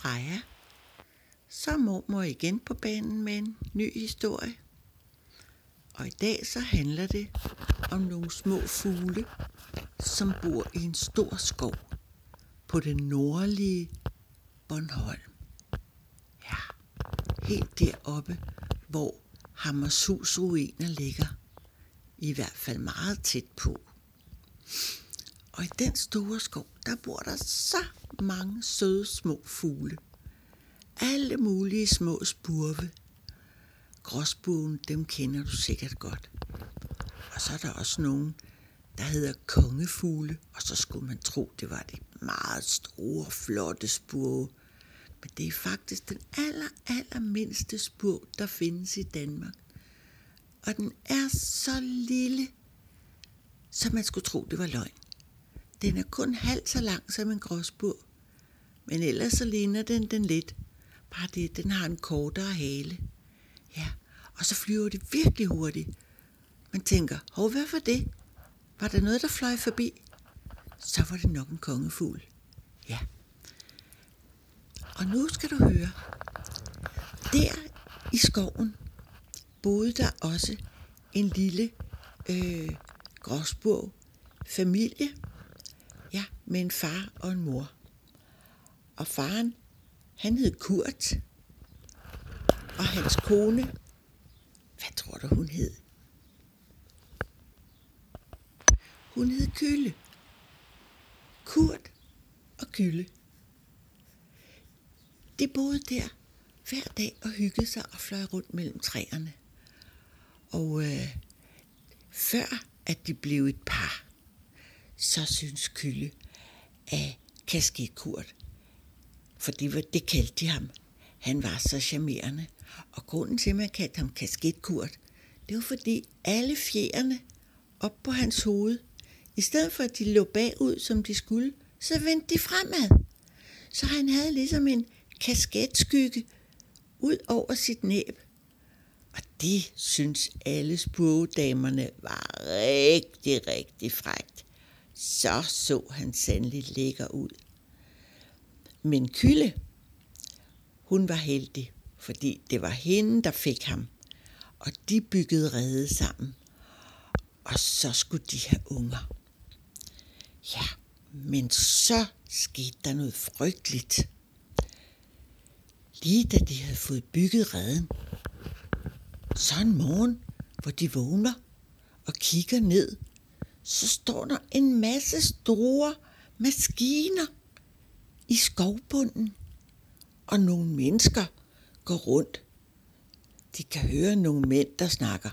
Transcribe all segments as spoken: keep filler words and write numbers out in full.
Freja. Så er mormor igen på banen med en ny historie. Og i dag så handler det om nogle små fugle, som bor i en stor skov på det nordlige Bornholm. Ja, helt deroppe, hvor Hammershus ruiner ligger. I hvert fald meget tæt på. Og i den store skov, der bor der så mange søde små fugle. Alle mulige små spurve. Gråspurven, dem kender du sikkert godt. Og så er der også nogen, der hedder kongefugle, og så skulle man tro, det var de meget store, flotte spurve. Men det er faktisk den aller, aller mindste spurv, der findes i Danmark. Og den er så lille, så man skulle tro, det var løgn. Den er kun halvt så lang som en gråspurv, men ellers så ligner den den lidt. Bare det, den har en kortere hale. Ja, og så flyver det virkelig hurtigt. Man tænker, hov, hvad var det? Var der noget, der fløj forbi? Så var det nok en kongefugl. Ja. Og nu skal du høre. Der i skoven boede der også en lille øh, gråspurv familie. Ja, med en far og en mor. Og faren, han hed Kurt. Og hans kone, hvad tror du hun hed? Hun hed Kylle. Kurt og Kylle. De boede der hver dag og hyggede sig og fløj rundt mellem træerne. Og øh, før at de blev et par, så synes Kylle, at Kasketkurt, for det, var, det kaldte de ham, han var så charmerende. Og grunden til, at man kaldte ham Kasketkurt, det var fordi alle fjerene op på hans hoved, i stedet for at de lå bagud, som de skulle, så vendte de fremad. Så han havde ligesom en kasketskygge ud over sit næb. Og det synes alle spurvedamerne var rigtig, rigtig frækt. Så så han sandelig lækker ud. Men Kylle, hun var heldig, fordi det var hende, der fik ham. Og de byggede rede sammen. Og så skulle de have unger. Ja, men så skete der noget frygteligt. Lige da de havde fået bygget reden, så en morgen, hvor de vågner og kigger ned, så står der en masse store maskiner i skovbunden, og nogle mennesker går rundt. De kan høre nogle mænd, der snakker.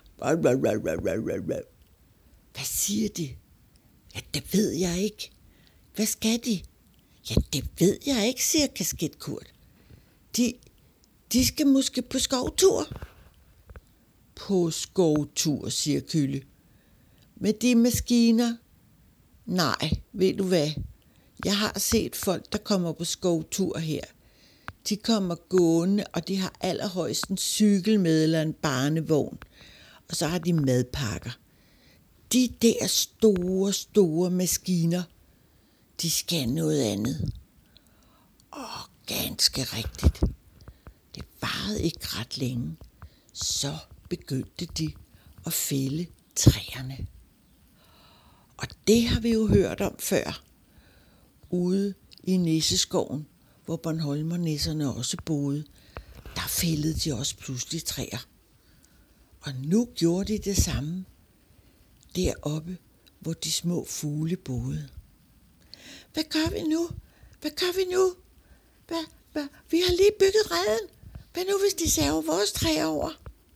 Hvad siger de? Ja, det ved jeg ikke. Hvad skal de? Ja, det ved jeg ikke, siger Kasketkurt. De, de skal måske på skovtur. På skovtur, siger Kylle. Med de maskiner? Nej, ved du hvad? Jeg har set folk, der kommer på skovtur her. De kommer gående, og de har allerhøjst en cykel med eller en barnevogn. Og så har de madpakker. De der store, store maskiner, de skal noget andet. Åh, ganske rigtigt. Det varede ikke ret længe. Så begyndte de at fælde træerne. Og det har vi jo hørt om før. Ude i Nisseskoven, hvor Bornholmernisserne også boede, der fældede de også pludselig træer. Og nu gjorde de det samme deroppe, hvor de små fugle boede. Hvad gør vi nu? Hvad gør vi nu? Hvad, hvad? Vi har lige bygget reden. Hvad nu, hvis de saver vores træer over?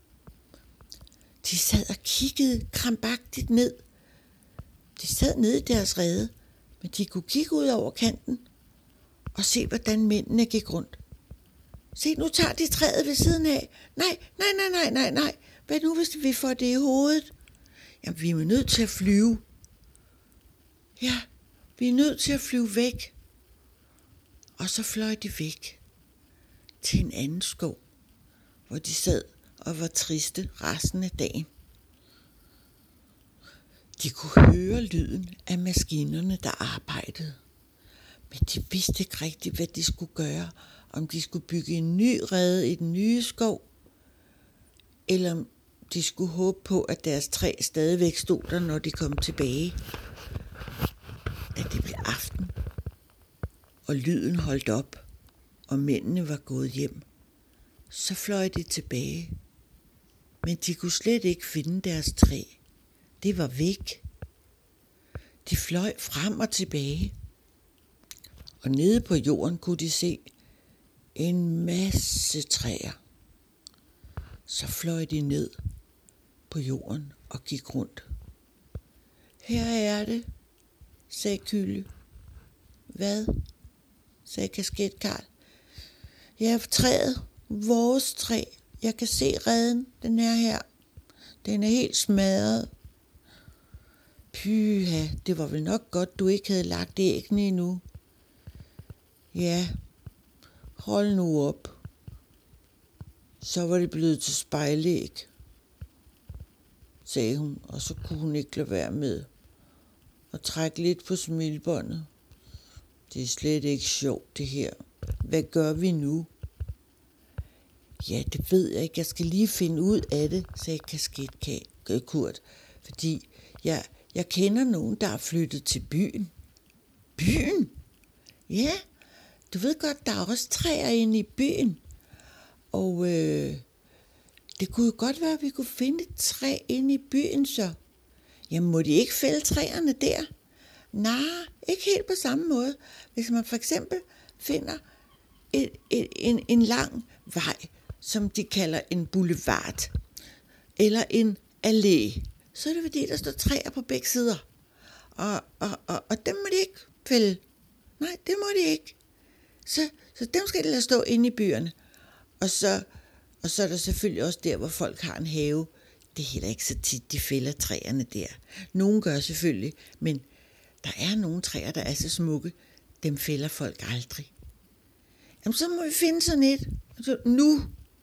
De sad og kiggede krampagtigt ned. De sad nede i deres rede, men de kunne kigge ud over kanten og se, hvordan mændene gik rundt. Se, nu tager de træet ved siden af. Nej, nej, nej, nej, nej, nej. Hvad nu, hvis vi får det i hovedet? Jamen, vi er nødt til at flyve. Ja, vi er nødt til at flyve væk. Og så fløj de væk til en anden skov, hvor de sad og var triste resten af dagen. De kunne høre lyden af maskinerne, der arbejdede. Men de vidste ikke rigtigt, hvad de skulle gøre. Om de skulle bygge en ny rede i den nye skov, eller om de skulle håbe på, at deres træ stadigvæk stod der, når de kom tilbage. Da det blev aften, og lyden holdt op, og mændene var gået hjem, så fløj de tilbage. Men de kunne slet ikke finde deres træ. Det var væk. De fløj frem og tilbage. Og nede på jorden kunne de se en masse træer. Så fløj de ned på jorden og gik rundt. Her er det, sagde Kylle. Hvad? Sagde Kasket Karl. Ja, træet. Vores træ. Jeg kan se reden. Den er her. Den er helt smadret. Pyha, det var vel nok godt, du ikke havde lagt æggene endnu. Ja, hold nu op. Så var det blevet til spejlæg, sagde hun, og så kunne hun ikke lade være med at trække lidt på smilebåndet. Det er slet ikke sjovt, det her. Hvad gør vi nu? Ja, det ved jeg ikke. Jeg skal lige finde ud af det, sagde Kasket Kurt, fordi jeg, jeg kender nogen, der er flyttet til byen. Byen? Ja, du ved godt, der er også træer inde i byen. Og øh, det kunne jo godt være, at vi kunne finde et træ inde i byen så. Jamen, må de ikke fælde træerne der? Nej, ikke helt på samme måde. Hvis man for eksempel finder et, et, en, en lang vej, som de kalder en boulevard, eller en allé, så er det fordi, der står træer på begge sider. Og, og, og, og dem må de ikke fælde. Nej, det må de ikke. Så, så dem skal de lade stå inde i byerne. Og så, og så er der selvfølgelig også der, hvor folk har en have. Det er heller ikke så tit, de fælder træerne der. Nogen gør selvfølgelig, men der er nogle træer, der er så smukke. Dem fælder folk aldrig. Jamen, så må vi finde sådan et. Altså, nu.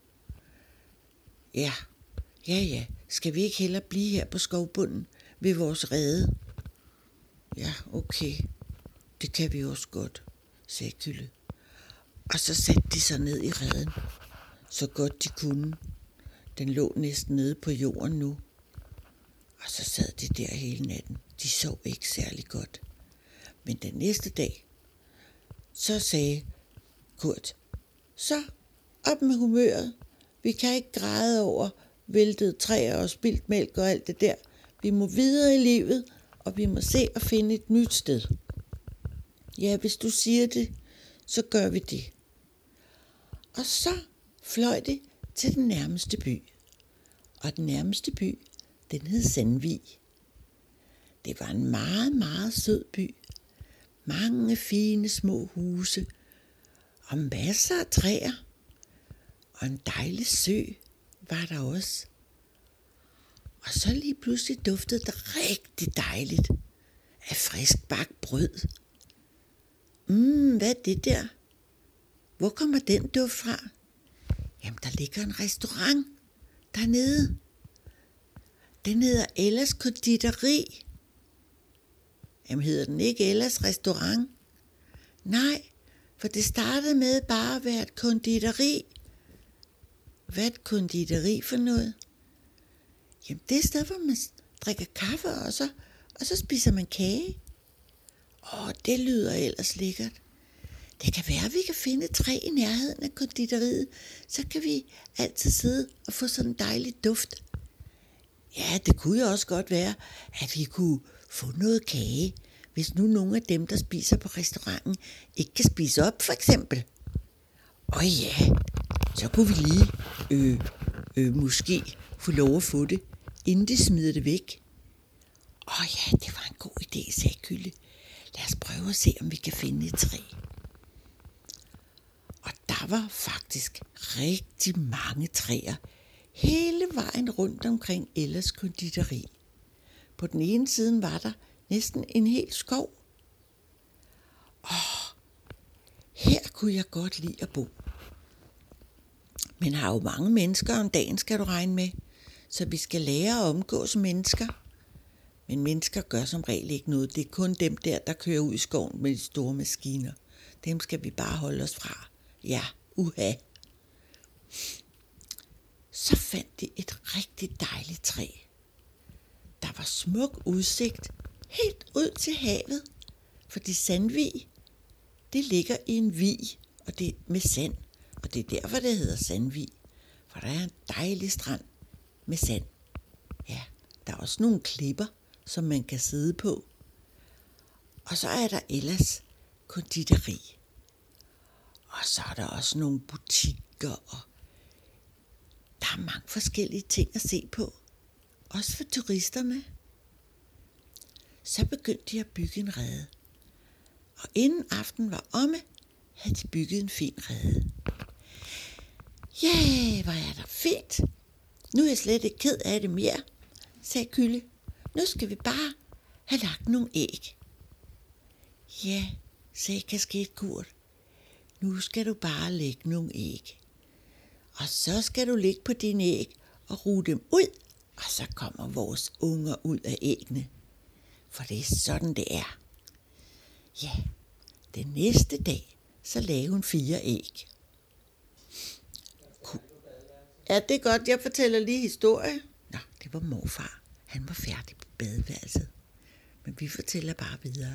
Ja, ja, ja. Skal vi ikke hellere blive her på skovbunden ved vores rede? Ja, okay. Det kan vi også godt, sagde Kylle. Og så satte de sig ned i reden, så godt de kunne. Den lå næsten nede på jorden nu. Og så sad de der hele natten. De sov ikke særlig godt. Men den næste dag, så sagde Kurt, så op med humøret. Vi kan ikke græde over væltede træer og spildt mælk og alt det der. Vi må videre i livet, og vi må se og finde et nyt sted. Ja, hvis du siger det, så gør vi det. Og så fløj det til den nærmeste by. Og den nærmeste by, den hed Sandvig. Det var en meget, meget sød by. Mange fine små huse. Og masser af træer. Og en dejlig sø var der også. Og så lige pludselig duftede det rigtig dejligt af frisk bagt brød. Mm, hvad er det der? Hvor kommer den duft fra? Jamen, der ligger en restaurant dernede. Den hedder Ellas Konditori. Jamen, hedder den ikke Ellas Restaurant? Nej, for det startede med bare at være et konditori. Hvad er et konditori for noget? Jamen, det er et sted, hvor man drikker kaffe, og så, og så spiser man kage. Åh, det lyder ellers lækkert. Det kan være, at vi kan finde et træ i nærheden af konditoriet. Så kan vi altid sidde og få sådan en dejlig duft. Ja, det kunne jo også godt være, at vi kunne få noget kage, hvis nu nogle af dem, der spiser på restauranten, ikke kan spise op, for eksempel. Åh ja, så kunne vi lige øh, øh, måske få lov at få det, inden de smider det væk. Åh ja, det var en god idé, sagde Kylle. Lad os prøve at se, om vi kan finde et træ. Og der var faktisk rigtig mange træer hele vejen rundt omkring Ellas Konditori. På den ene side var der næsten en hel skov. Åh, her kunne jeg godt lide at bo. Men har jo mange mennesker om dagen, skal du regne med, så vi skal lære at omgås mennesker. Men mennesker gør som regel ikke noget. Det er kun dem der, der kører ud i skoven med de store maskiner. dem skal vi bare holde os fra. Ja, uha. Så fandt de et rigtig dejligt træ. Der var smuk udsigt helt ud til havet, fordi Sandvig, det ligger i en vig, og det er med sand, og det er derfor, det hedder Sandvig, for der er en dejlig strand med sand. Ja, der er også nogle klipper, som man kan sidde på. Og så er der ellers konditori. Og så er der også nogle butikker, og der er mange forskellige ting at se på. Også for turisterne. Så begyndte de at bygge en rede. Og inden aftenen var omme, havde de bygget en fin rede. Ja, hvor er der fint. Nu er jeg slet ikke ked af det mere, sagde Kylle. Nu skal vi bare have lagt nogle æg. Ja, sagde Kasketkurt. Nu skal du bare lægge nogle æg. Og så skal du ligge på dine æg og ruge dem ud, og så kommer vores unger ud af æggene. For det er sådan, det er. Ja, den næste dag, så lagde hun fire æg. Ja, det er godt, jeg fortæller lige historie. Nå, det var morfar. Han var færdig på badeværelset. Men vi fortæller bare videre.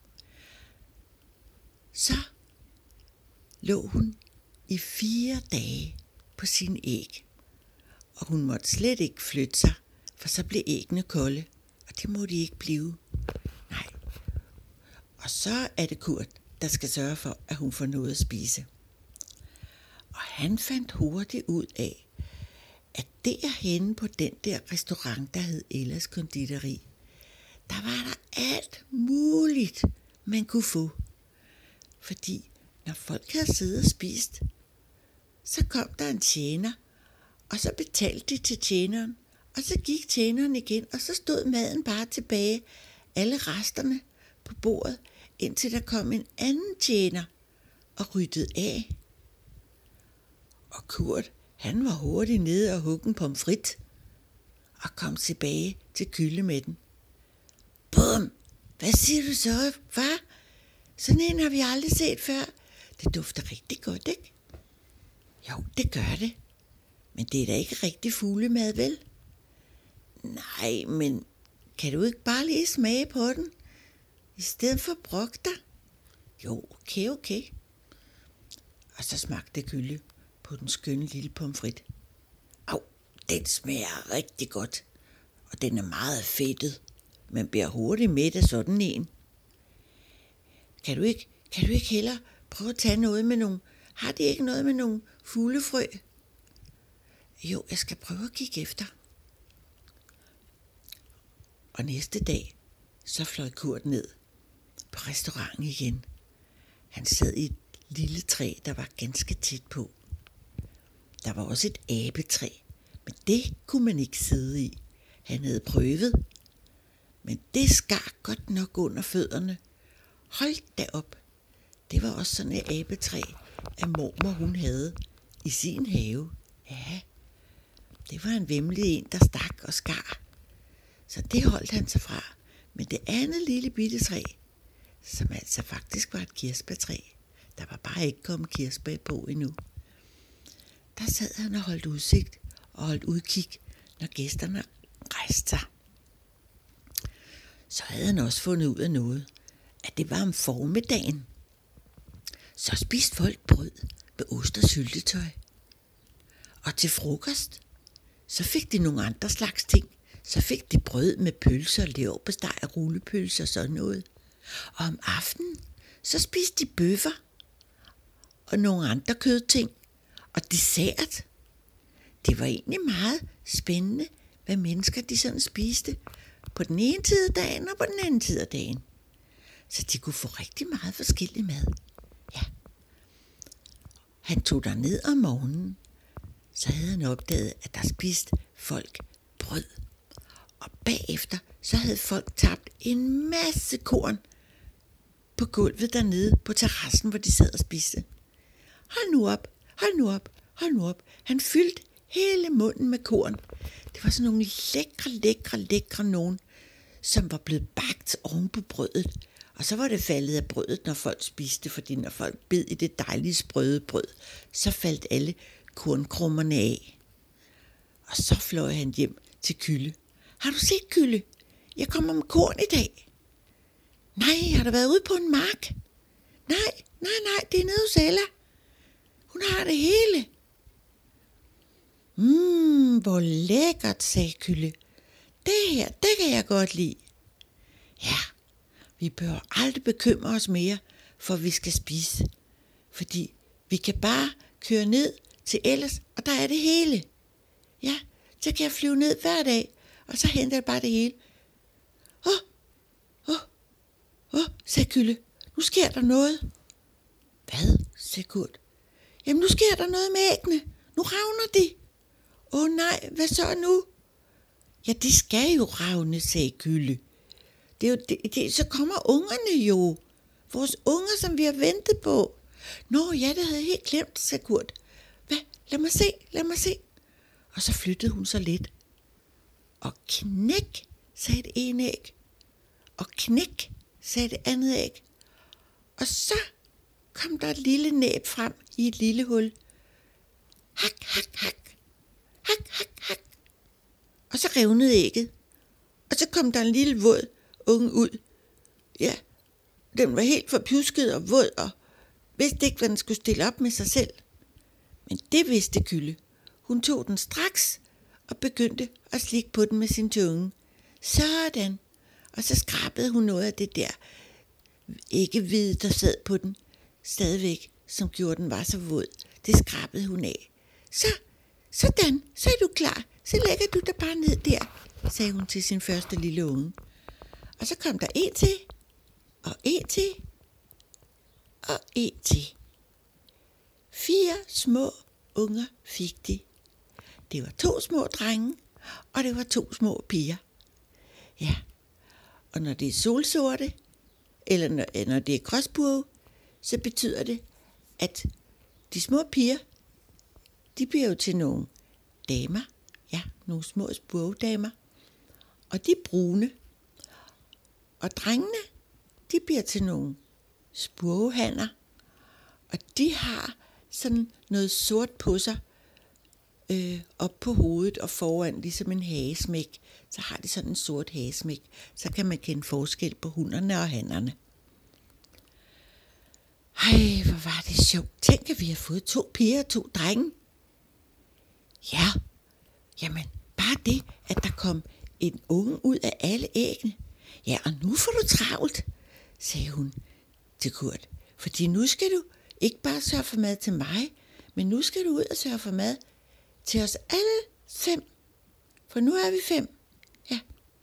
Så lå hun i fire dage på sine æg. Og hun måtte slet ikke flytte sig, for så blev æggene kolde. Og det må de ikke blive. Nej. Og så er det Kurt, der skal sørge for, at hun får noget at spise. Og han fandt hurtigt ud af, at derhenne på den der restaurant, der hed Ellas Konditori, der var der alt muligt, man kunne få. Fordi når folk havde siddet og spist, så kom der en tjener, og så betalte de til tjeneren, og så gik tjeneren igen, og så stod maden bare tilbage, alle resterne på bordet, indtil der kom en anden tjener og ryddede af. Og Kurt, han var hurtigt nede og hugge en pomfrit, og kom tilbage til Kylle med den. Bum! Hvad siger du så, far? Sådan en har vi aldrig set før. Det dufter rigtig godt, ikke? Jo, det gør det. Men det er da ikke rigtig fuglemad, vel? Nej, men kan du ikke bare lige smage på den? I stedet for brok dig? Jo, okay, okay. Og så smagte Kylle på den skønne lille pomfrit. Au, den smager rigtig godt. Og den er meget fedtet. Man bliver hurtigt mæt af sådan en. Kan du ikke, kan du ikke hellere prøve at tage noget med nogle... Har de ikke noget med nogle fuglefrø? Jo, jeg skal prøve at kigge efter. Og næste dag, så fløj Kurt ned på restauranten igen. Han sad i et lille træ, der var ganske tæt på. Der var også et abetræ, men det kunne man ikke sidde i. Han havde prøvet, men det skar godt nok under fødderne. Hold da op. Det var også sådan et abetræ, at mormor hun havde i sin have. Ja, det var en væmmelig en, der stak og skar. Så det holdt han sig fra. Men det andet lille bitte træ, som altså faktisk var et kirsebærtræ, der var bare ikke kommet kirsebær på endnu. Der sad han og holdt udsigt og holdt udkig, når gæsterne rejste sig. Så havde han også fundet ud af noget, at det var om formiddagen. Så spiste folk brød med ost og syltetøj. Og til frokost, så fik de nogle andre slags ting. Så fik de brød med pølser, leverpostej og rullepølser og sådan noget. Og om aftenen, så spiste de bøffer og nogle andre kødting og dessert. Det var egentlig meget spændende, hvad mennesker de sådan spiste på den ene tid af dagen og på den anden tid af dagen. Så de kunne få rigtig meget forskellig mad. Ja. Han tog der ned om morgenen, så havde han opdaget, at der spiste folk brød. Og bagefter, så havde folk tabt en masse korn på gulvet dernede på terrassen, hvor de sad og spiste. Hold nu op, hold nu op, hold nu op. Han fyldte hele munden med korn. Det var sådan nogle lækre, lækre, lækre nogen, som var blevet bagt oven på brødet. Og så var det faldet af brødet, når folk spiste, fordi når folk bed i det dejlige sprøde brød, så faldt alle kornkrummerne af. Og så fløj han hjem til Kylle. Har du set, Kylle? Jeg kommer med korn i dag. Nej, har du været ude på en mark? Nej, nej, nej, det er nede hos Ella. Hun har det hele. Mmm, hvor lækkert, sagde Kylle. Det her, det kan jeg godt lide. Ja, vi bør aldrig bekymre os mere, for vi skal spise. Fordi vi kan bare køre ned til Ellas, og der er det hele. Ja, så kan jeg flyve ned hver dag, og så henter jeg bare det hele. Åh, åh, åh, sagde Kylle. Nu sker der noget. Hvad, sagde Kurt. Jamen, nu sker der noget med æggene. Nu ravner de. Åh nej, hvad så nu? Ja, de skal jo ravne, sagde Kylle. Det er jo, det, det, så kommer ungerne jo. Vores unger, som vi har ventet på. Nå ja, det havde jeg helt glemt, sagde Kurt. Hvad? Lad mig se, lad mig se. Og så flyttede hun så lidt. Og knæk, sagde det ene æg. Og knæk, sagde det andet æg. Og så kom der et lille næb frem i et lille hul. Hak, hak, hak. Hak, hak, hak. Og så revnede ægget. Og så kom der en lille våd unge ud. Ja, den var helt forpjusket og våd og vidste ikke, hvad den skulle stille op med sig selv. Men det vidste Kylle. Hun tog den straks og begyndte at slikke på den med sin tunge. Sådan. Og så skrabede hun noget af det der æggehvide, der sad på den, stadigvæk, som gjorde den var så våd. Det skrabede hun af. Så, sådan, så er du klar. Så lægger du dig bare ned der, sagde hun til sin første lille unge. Og så kom der en til, og en til, og en til. Fire små unger fik de. Det var to små drenge, og det var to små piger. Ja, og når det er solsorte, eller når, når det er gråsbue, så betyder det, at de små piger, de bliver jo til nogle damer, ja, nogle små spurvedamer, og de er brune. Og drengene, de bliver til nogle spurvehanner, og de har sådan noget sort på sig, øh, op på hovedet og foran, ligesom en hagesmæk. Så har de sådan en sort hagesmæk, så kan man kende forskel på hunderne og hannerne. Ej, hvor var det sjovt. Tænk, at vi har fået to piger og to drenge. Ja, jamen, bare det, at der kom en unge ud af alle æggene. Ja, og nu får du travlt, sagde hun til Kurt. Fordi nu skal du ikke bare sørge for mad til mig, men nu skal du ud og sørge for mad til os alle fem. For nu er vi fem. Ja.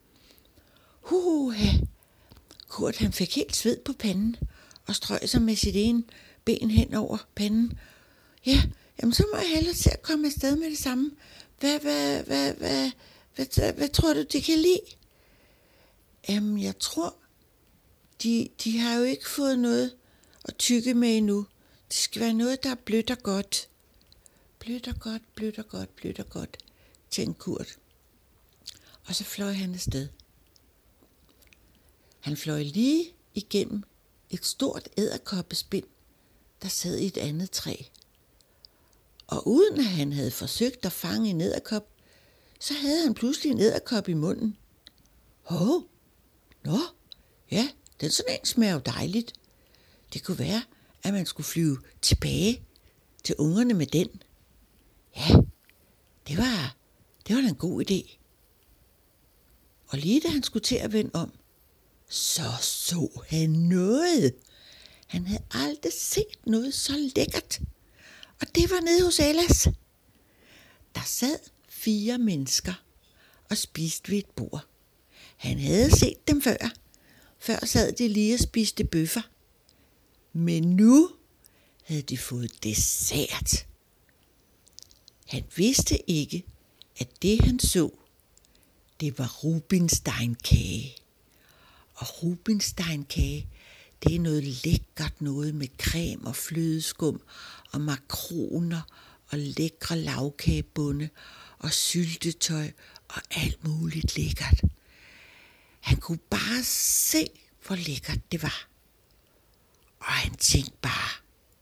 Huha. Kurt, han fik helt sved på panden og strøg sig med sit ene ben hen over panden. Ja, jamen så må jeg hellere se at komme afsted med det samme. Hvad, hvad, hvad, hvad, hvad, hvad, hvad tror du, de kan lide? Jamen, jeg tror, de, de har jo ikke fået noget at tygge med endnu. Det skal være noget, der er blødt og godt. Blødt og godt, blødt og godt, blødt og godt, tænkte Kurt. Og så fløj han afsted. Han fløj lige igennem et stort edderkoppespind, der sad i et andet træ. Og uden at han havde forsøgt at fange en edderkop, så havde han pludselig en edderkop i munden. Hov, nå, ja, den sådan en smager jo dejligt. Det kunne være, at man skulle flyve tilbage til ungerne med den. Ja, det var, det var da en god idé. Og lige da han skulle til at vende om, så så han noget. Han havde aldrig set noget så lækkert. Og det var nede hos Ellas. Der sad fire mennesker og spiste ved et bord. Han havde set dem før. Før sad de lige og spiste bøffer. Men nu havde de fået dessert. Han vidste ikke, at det han så, det var rubinsteinkage. Og rubinsteinkage, det er noget lækkert noget med creme og flødeskum og makroner og lækre lavkagebunde og syltetøj og alt muligt lækkert. Han kunne bare se hvor lækkert det var. Og han tænkte bare,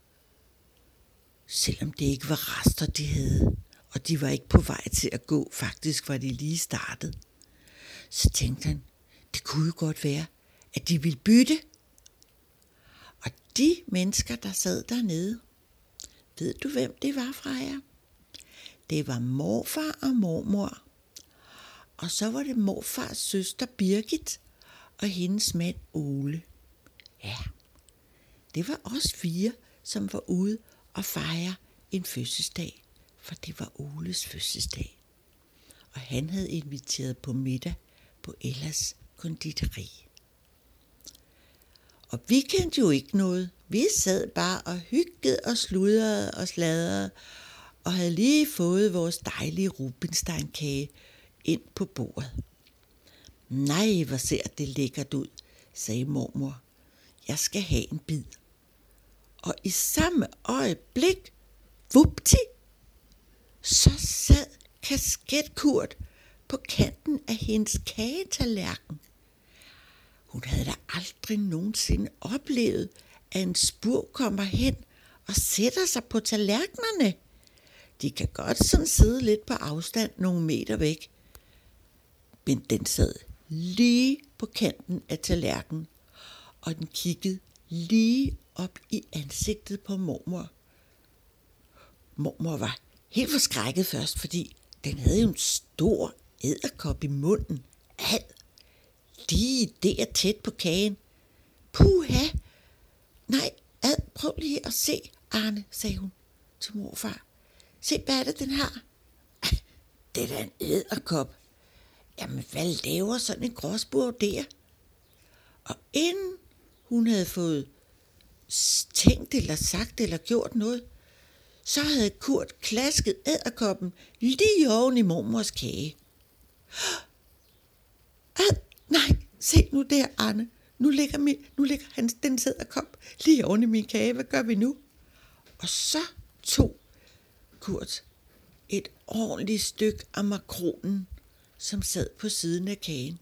selvom det ikke var rester, de havde, og de var ikke på vej til at gå, faktisk var de lige startet, så tænkte han, det kunne jo godt være, at de ville bytte. Og de mennesker, der sad dernede, ved du, hvem det var, Freja? Det var morfar og mormor. Og så var det morfars søster Birgit og hendes mand Ole. Ja, det var os fire, som var ude og fejre en fødselsdag, for det var Oles fødselsdag. Og han havde inviteret på middag på Ellas konditori. Og vi kendte jo ikke noget. Vi sad bare og hyggede og sludrede og sladrede, og havde lige fået vores dejlige rubinsteinkage ind på bordet. Nej, hvor ser det lækkert ud, sagde mormor. Jeg skal have en bid. Og i samme øjeblik, vupti, så sad Kasketkurt på kanten af hendes kagetallerken. Hun havde da aldrig nogensinde oplevet, at en spurv kommer hen og sætter sig på tallerkenerne. De kan godt sådan sidde lidt på afstand nogle meter væk. Men den sad lige på kanten af tallerkenen, og den kiggede lige op i ansigtet på mormor. Mormor var helt forskrækket først, fordi den havde jo en stor edderkop i munden. Al lige der tæt på kagen. Puha! Nej, ad, prøv lige at se, Arne, sagde hun til morfar. Se, hvad er det, den har? Det er da en edderkop. Jamen, hvad laver sådan en gråspurv der? Og inden hun havde fået tænkt eller sagt eller gjort noget, så havde Kurt klasket edderkoppen lige oven i mormors kage. Ad, nej, se nu der, Arne. Nu ligger, min, nu ligger han, den edderkop lige oven i min kage. Hvad gør vi nu? Og så tog Kurt et ordentligt stykke af makronen, som sad på siden af kagen.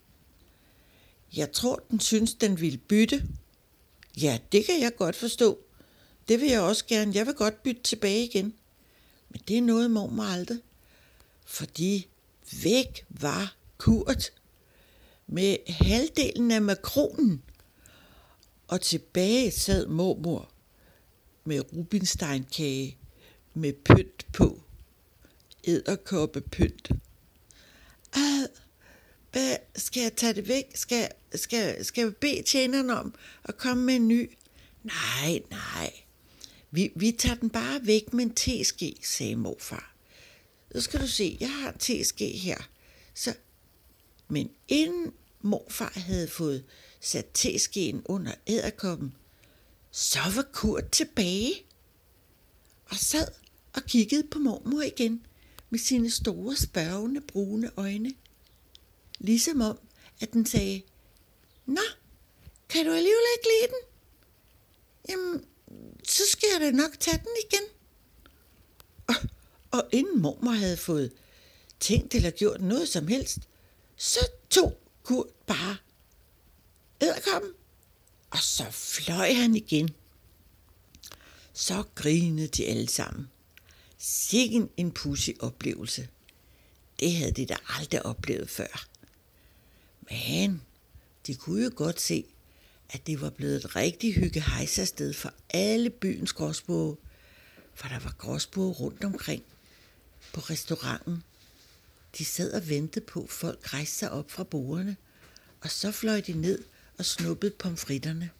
Jeg tror, den synes, den ville bytte. Ja, det kan jeg godt forstå. Det vil jeg også gerne. Jeg vil godt bytte tilbage igen. Men det er noget, mormor aldrig. Fordi væk var Kurt med halvdelen af makronen. Og tilbage sad mormor med rubinsteinkage med pynt på. Edderkoppepynt. Ah, hvad, skal jeg tage det væk? Skal, skal, skal jeg bede tjeneren om at komme med en ny? Nej, nej. Vi, vi tager den bare væk med en teske, sagde morfar. Så skal du se, jeg har en teske her. Så, men inden morfar havde fået sat teskeen under edderkoppen, så var Kurt tilbage og sad og kiggede på mormor igen med sine store, spørgende, brune øjne. Ligesom om, at den sagde, nå, kan du alligevel ikke lide den? Jamen, så skal jeg da nok tage den igen. Og, og inden mormor havde fået tænkt eller gjort noget som helst, så tog Kurt bare edderkoppen, og så fløj han igen. Så grinede de alle sammen. Sikken en pudsig oplevelse. Det havde de da aldrig oplevet før. Men de kunne jo godt se, at det var blevet et rigtig hyggehejsersted for alle byens gråspurve, for der var gråspurve rundt omkring på restauranten. De sad og ventede på, at folk rejste sig op fra bordene, og så fløj de ned og snuppede pomfritterne.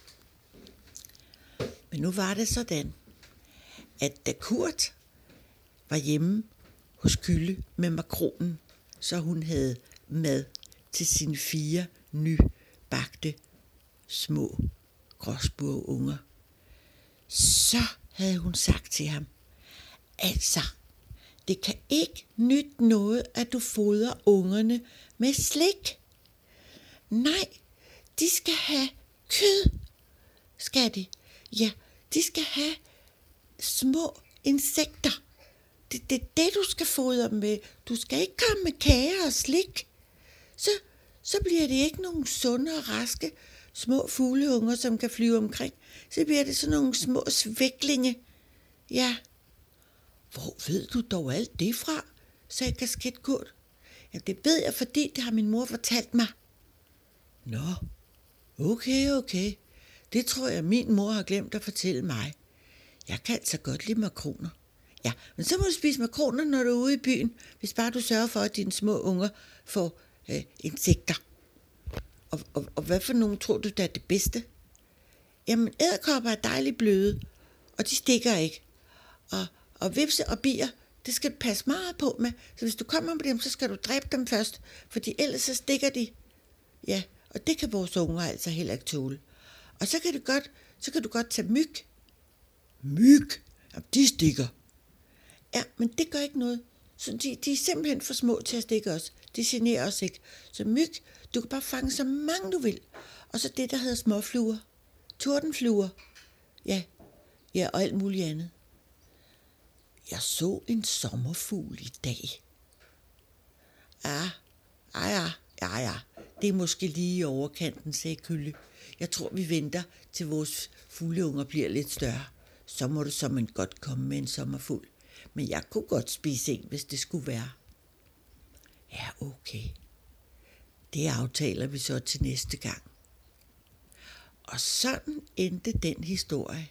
Men nu var det sådan, at da Kurt var hjemme hos Kylle med makronen, så hun havde mad til sine fire nybagte små gråspurveunger, så havde hun sagt til ham, altså, det kan ikke nytte noget, at du fodrer ungerne med slik. Nej, de skal have kød, skal de. Ja, de skal have små insekter. Det, det er det, du skal fodre dem med. Du skal ikke komme med kager og slik. Så, så bliver de ikke nogen sunde og raske, små fugleunger, som kan flyve omkring. Så bliver det sådan nogle små sviklinge. Ja. Hvor ved du dog alt det fra, sagde Kasketkurt. Ja, det ved jeg, fordi det har min mor fortalt mig. Nå, okay, okay. Det tror jeg, min mor har glemt at fortælle mig. Jeg kan altså godt lide makroner. Ja, men så må du spise makroner, når du er ude i byen, hvis bare du sørger for, at dine små unger får øh, insekter. Og, og, og hvad for nogen tror du, der er det bedste? Jamen, edderkopper er dejligt bløde, og de stikker ikke. Og, og vipse og bier, det skal du passe meget på med. Så hvis du kommer med dem, så skal du dræbe dem først, fordi ellers så stikker de. Ja, og det kan vores unger altså heller ikke tåle. Og så kan, det godt, så kan du godt tage myg. Myg? Jamen, de stikker. Ja, men det gør ikke noget. Så de, de er simpelthen for små til at stikke os. De generer os ikke. Så myg, du kan bare fange så mange du vil. Og så det, der hedder småfluer. Tordenfluer. Ja, ja, og alt muligt andet. Jeg så en sommerfugl i dag. Ja, ja, ja, ja, ja. Det er måske lige i overkanten, sagde Kylle. Jeg tror, vi venter, til vores fugleunger bliver lidt større. Så må du som en godt komme med en sommerfugl. Men jeg kunne godt spise en, hvis det skulle være. Ja, okay. Det aftaler vi så til næste gang. Og sådan endte den historie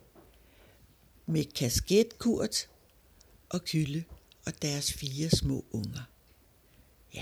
med Kasketkurt og Kylle og deres fire små unger. Ja.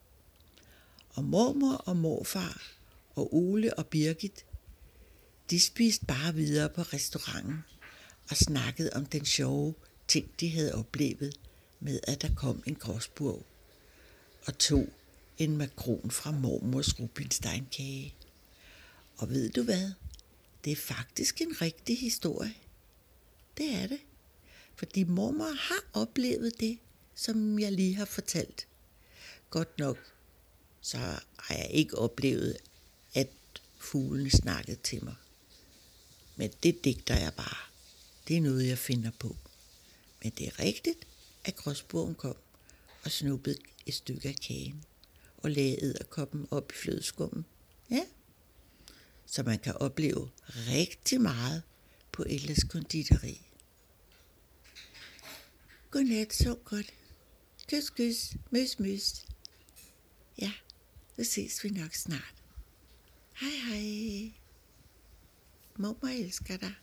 Og mormor og morfar og Ole og Birgit, de spiste bare videre på restauranten og snakkede om den sjove ting, de havde oplevet med, at der kom en gråspurv og tog en makron fra mormors rubinsteinkage. Og ved du hvad? Det er faktisk en rigtig historie. Det er det. Fordi mormor har oplevet det, som jeg lige har fortalt. Godt nok, så har jeg ikke oplevet, at fuglene snakkede til mig. Men det digter jeg bare. Det er noget, jeg finder på. Men det er rigtigt, at gråspurven kom og snuppede et stykke af kagen og lagde edderkoppen op i flødeskummen. Ja. Så man kan opleve rigtig meget på Ellas Konditori. Godnat, så godt. Kys, kys, møs, møs. Ja, så ses vi nok snart. Hej, hej. Mormor elsker dig.